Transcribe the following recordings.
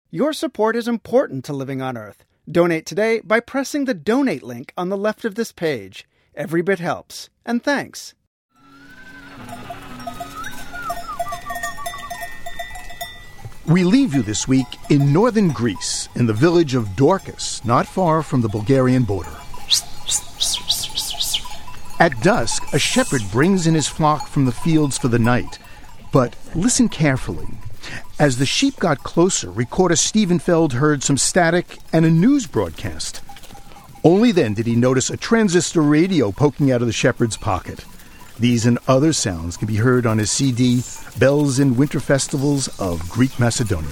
Your support is important to Living on Earth. Donate today by pressing the donate link on the left of this page. Every bit helps. And thanks. We leave you this week in northern Greece, in the village of Dorcas, not far from the Bulgarian border. At dusk, a shepherd brings in his flock from the fields for the night. But listen carefully. As the sheep got closer, recorder Stephen Feld heard some static and a news broadcast. Only then did he notice a transistor radio poking out of the shepherd's pocket. These and other sounds can be heard on his CD, Bells in Winter Festivals of Greek Macedonia.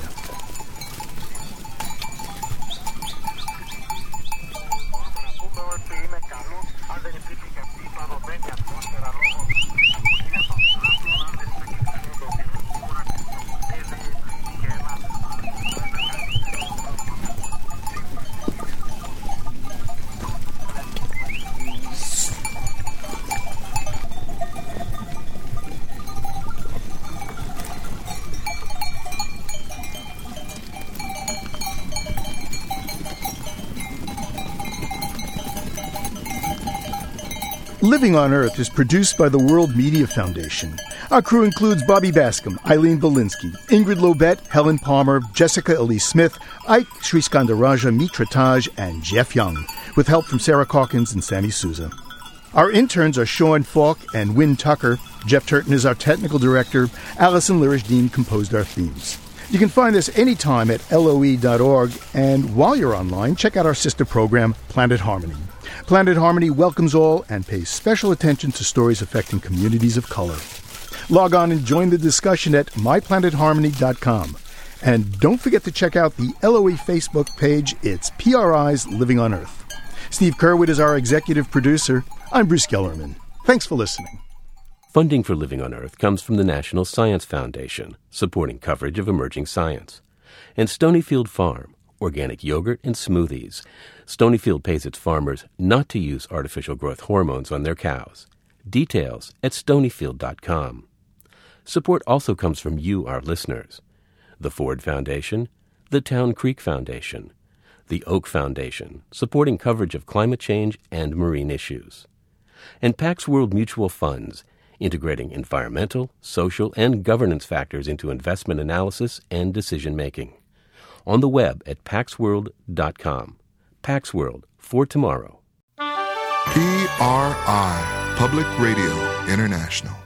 Living on Earth is produced by the World Media Foundation. Our crew includes Bobby Bascom, Eileen Belinsky, Ingrid Lobet, Helen Palmer, Jessica Elise Smith, Ike Sriskandaraja Mitra Taj, and Jeff Young, with help from Sarah Calkins and Sammy Souza. Our interns are Sean Falk and Wynn Tucker. Jeff Turton is our technical director. Allison Lirish-Dean composed our themes. You can find us anytime at LOE.org, and while you're online, check out our sister program, Planet Harmony. Planet Harmony welcomes all and pays special attention to stories affecting communities of color. Log on and join the discussion at myplanetharmony.com. And don't forget to check out the LOE Facebook page. It's PRI's Living on Earth. Steve Curwood is our executive producer. I'm Bruce Gellerman. Thanks for listening. Funding for Living on Earth comes from the National Science Foundation, supporting coverage of emerging science, and Stonyfield Farm, organic yogurt and smoothies. Stonyfield pays its farmers not to use artificial growth hormones on their cows. Details at stonyfield.com. Support also comes from you, our listeners. The Ford Foundation, the Town Creek Foundation, the Oak Foundation, supporting coverage of climate change and marine issues, and Pax World Mutual Funds, integrating environmental, social, and governance factors into investment analysis and decision-making. On the web at paxworld.com. Pax World, for tomorrow. PRI, Public Radio International.